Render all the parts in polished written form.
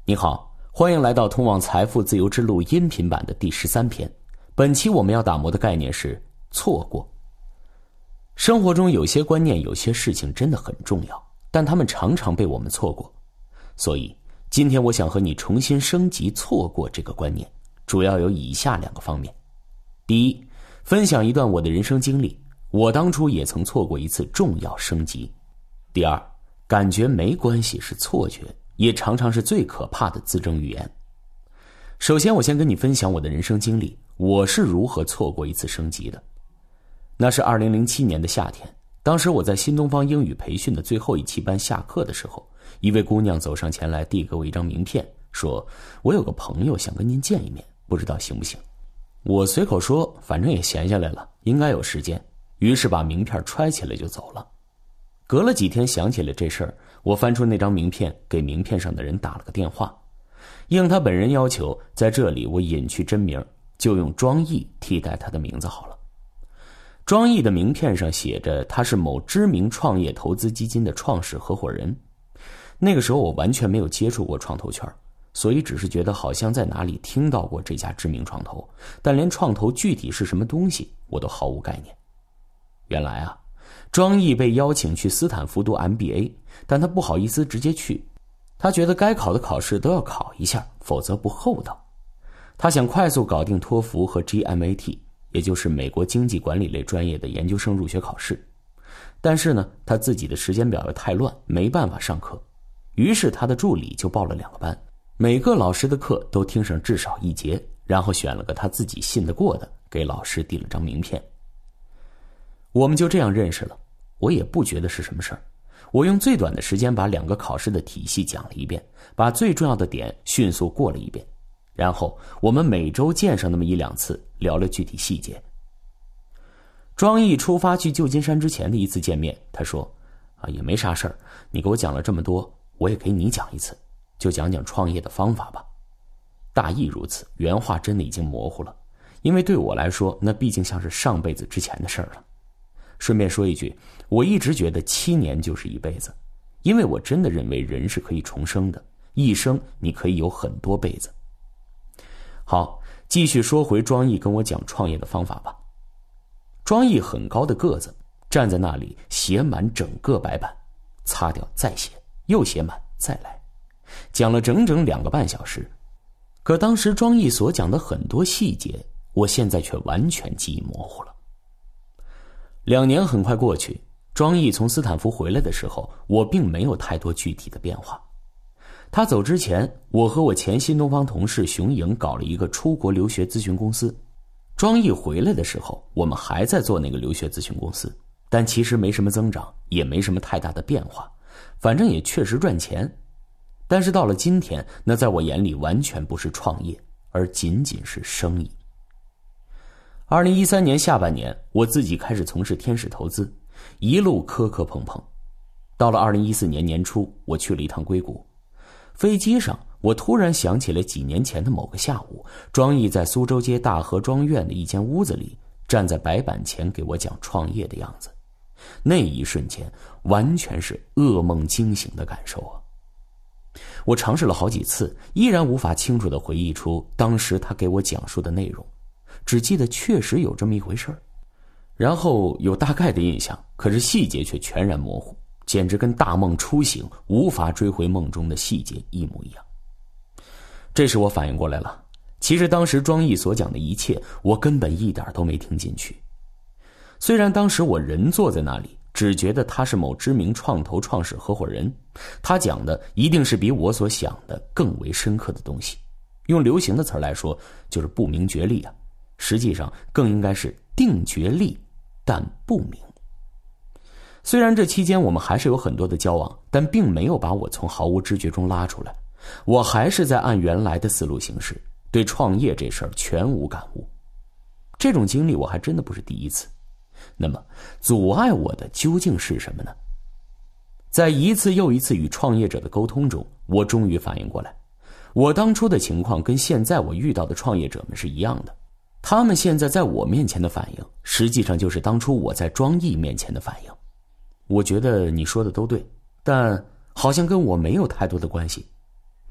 你好，欢迎来到通往财富自由之路音频版的第13篇。本期我们要打磨的概念是错过。生活中有些观念，有些事情真的很重要，但它们常常被我们错过。所以今天我想和你重新升级错过这个观念，主要有以下2个方面。第一，分享一段我的人生经历，我当初也曾错过一次重要升级。第二，感觉没关系是错觉，也常常是最可怕的自证预言。首先我先跟你分享我的人生经历，我是如何错过一次升级的。那是2007年的夏天，当时我在新东方英语培训的最后一期班下课的时候，一位姑娘走上前来递给我一张名片，说我有个朋友想跟您见一面，不知道行不行。我随口说反正也闲下来了，应该有时间，于是把名片揣起来就走了。隔了几天想起了这事儿，我翻出那张名片，给名片上的人打了个电话，应他本人要求，在这里我隐去真名，就用庄毅替代他的名字好了。庄毅的名片上写着他是某知名创业投资基金的创始合伙人。那个时候我完全没有接触过创投圈，所以只是觉得好像在哪里听到过这家知名创投，但连创投具体是什么东西我都毫无概念。原来啊，庄毅被邀请去斯坦福读 MBA， 但他不好意思直接去，他觉得该考的考试都要考一下，否则不厚道。他想快速搞定托福和 GMAT， 也就是美国经济管理类专业的研究生入学考试。但是呢，他自己的时间表又太乱，没办法上课。于是他的助理就报了2个班，每个老师的课都听上至少1节，然后选了个他自己信得过的，给老师递了张名片。我们就这样认识了，我也不觉得是什么事儿。我用最短的时间把2个考试的体系讲了一遍，把最重要的点迅速过了一遍，然后我们每周见上那么1-2次，聊了具体细节。庄毅出发去旧金山之前的一次见面，他说也没啥事儿，你给我讲了这么多，我也给你讲一次，就讲讲创业的方法吧。大意如此，原话真的已经模糊了，因为对我来说那毕竟像是上辈子之前的事儿了。顺便说一句，我一直觉得7年就是一辈子，因为我真的认为人是可以重生的，一生你可以有很多辈子。好，继续说回庄毅跟我讲创业的方法吧。庄毅很高的个子，站在那里写满整个白板，擦掉再写，又写满再来，讲了整整2个半小时。可当时庄毅所讲的很多细节，我现在却完全记忆模糊了。2年很快过去，庄毅从斯坦福回来的时候，我并没有太多具体的变化。他走之前，我和我前新东方同事熊颖搞了一个出国留学咨询公司。庄毅回来的时候，我们还在做那个留学咨询公司，但其实没什么增长，也没什么太大的变化，反正也确实赚钱。但是到了今天，那在我眼里完全不是创业，而仅仅是生意。2013年下半年，我自己开始从事天使投资，一路磕磕碰碰。到了2014年年初，我去了一趟硅谷。飞机上，我突然想起了几年前的某个下午，庄毅在苏州街大河庄院的一间屋子里，站在白板前给我讲创业的样子。那一瞬间，完全是噩梦惊醒的感受啊！我尝试了好几次，依然无法清楚地回忆出当时他给我讲述的内容，只记得确实有这么一回事儿，然后有大概的印象，可是细节却全然模糊，简直跟大梦初醒无法追回梦中的细节一模一样。这时我反应过来了，其实当时庄毅所讲的一切，我根本一点都没听进去。虽然当时我人坐在那里，只觉得他是某知名创投创始合伙人，他讲的一定是比我所想的更为深刻的东西。用流行的词来说，就是不明觉厉啊，实际上更应该是定觉厉，但不明。虽然这期间我们还是有很多的交往，但并没有把我从毫无知觉中拉出来，我还是在按原来的思路行事，对创业这事儿全无感悟。这种经历我还真的不是第一次。那么阻碍我的究竟是什么呢？在一次又一次与创业者的沟通中，我终于反应过来，我当初的情况跟现在我遇到的创业者们是一样的，他们现在在我面前的反应，实际上就是当初我在庄毅面前的反应。我觉得你说的都对，但好像跟我没有太多的关系。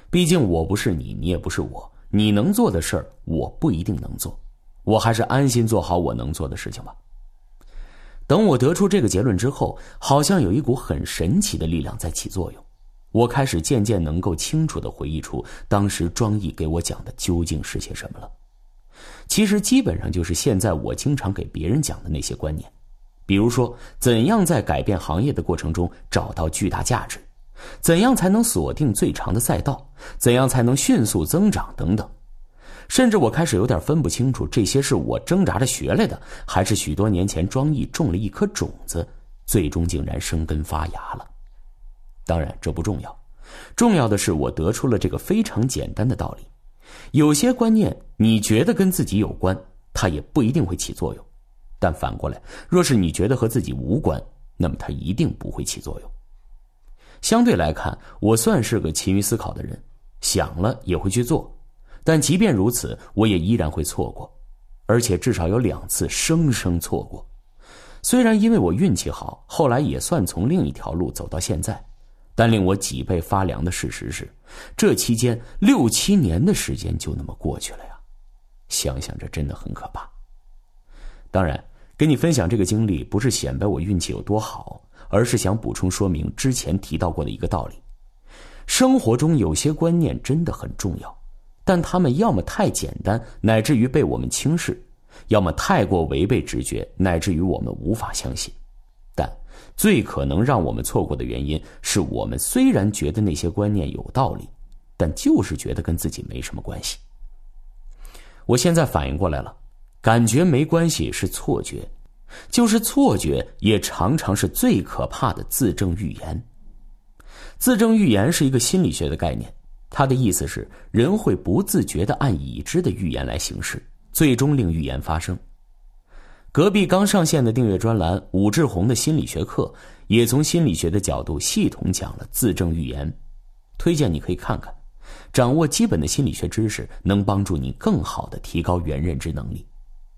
毕竟我不是你，你也不是我，你能做的事儿我不一定能做，我还是安心做好我能做的事情吧。等我得出这个结论之后，好像有一股很神奇的力量在起作用，我开始渐渐能够清楚地回忆出当时庄毅给我讲的究竟是些什么了。其实基本上就是现在我经常给别人讲的那些观念，比如说怎样在改变行业的过程中找到巨大价值，怎样才能锁定最长的赛道，怎样才能迅速增长等等。甚至我开始有点分不清楚，这些是我挣扎着学来的，还是许多年前庄毅种了一颗种子，最终竟然生根发芽了。当然这不重要，重要的是我得出了这个非常简单的道理，有些观念你觉得跟自己有关，它也不一定会起作用，但反过来，若是你觉得和自己无关，那么它一定不会起作用。相对来看，我算是个勤于思考的人，想了也会去做，但即便如此，我也依然会错过，而且至少有2次生生错过。虽然因为我运气好，后来也算从另一条路走到现在，但令我脊背发凉的事实是，这期间6、7年的时间就那么过去了呀。想想这真的很可怕。当然，跟你分享这个经历不是显摆我运气有多好，而是想补充说明之前提到过的一个道理。生活中有些观念真的很重要，但它们要么太简单，乃至于被我们轻视，要么太过违背直觉，乃至于我们无法相信。但最可能让我们错过的原因是，我们虽然觉得那些观念有道理，但就是觉得跟自己没什么关系。我现在反应过来了，感觉没关系是错觉，就是错觉也常常是最可怕的自证预言。自证预言是一个心理学的概念，它的意思是人会不自觉地按已知的预言来行事，最终令预言发生。隔壁刚上线的订阅专栏武志红的心理学课也从心理学的角度系统讲了自证预言，推荐你可以看看，掌握基本的心理学知识能帮助你更好地提高原认知能力。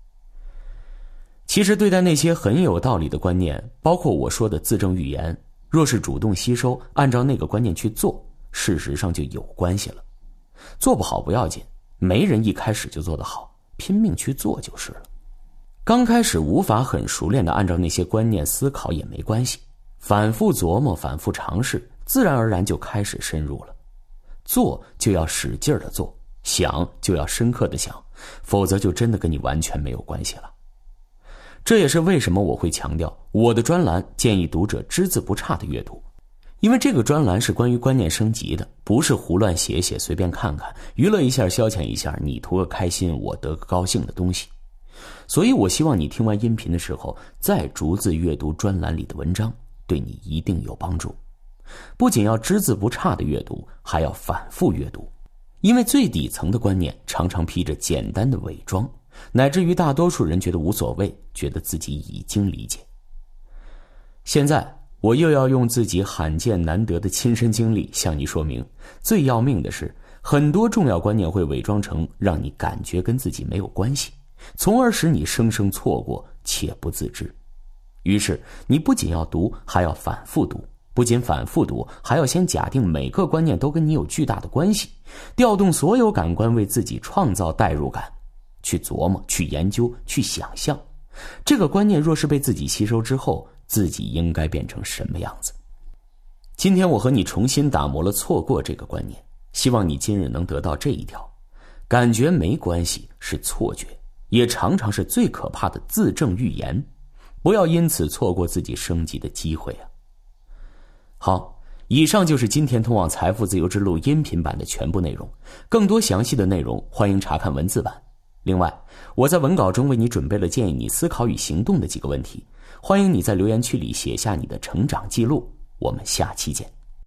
其实对待那些很有道理的观念，包括我说的自证预言，若是主动吸收，按照那个观念去做，事实上就有关系了。做不好不要紧，没人一开始就做得好，拼命去做就是了。刚开始无法很熟练地按照那些观念思考也没关系，反复琢磨，反复尝试，自然而然就开始深入了。做就要使劲地做，想就要深刻地想，否则就真的跟你完全没有关系了。这也是为什么我会强调我的专栏建议读者只字不差的阅读，因为这个专栏是关于观念升级的，不是胡乱写写随便看看，娱乐一下消遣一下，你图个开心我得个高兴的东西。所以我希望你听完音频的时候再逐字阅读专栏里的文章，对你一定有帮助。不仅要只字不差的阅读，还要反复阅读，因为最底层的观念常常披着简单的伪装，乃至于大多数人觉得无所谓，觉得自己已经理解。现在我又要用自己罕见难得的亲身经历向你说明，最要命的是，很多重要观念会伪装成让你感觉跟自己没有关系，从而使你生生错过且不自知。于是你不仅要读，还要反复读，不仅反复读，还要先假定每个观念都跟你有巨大的关系，调动所有感官为自己创造代入感，去琢磨，去研究，去想象，这个观念若是被自己吸收之后，自己应该变成什么样子。今天我和你重新打磨了错过这个观念，希望你今日能得到这一条：感觉没关系是错觉，也常常是最可怕的自证预言，不要因此错过自己升级的机会啊。好，以上就是今天通往财富自由之路音频版的全部内容，更多详细的内容欢迎查看文字版。另外，我在文稿中为你准备了建议你思考与行动的几个问题，欢迎你在留言区里写下你的成长记录，我们下期见。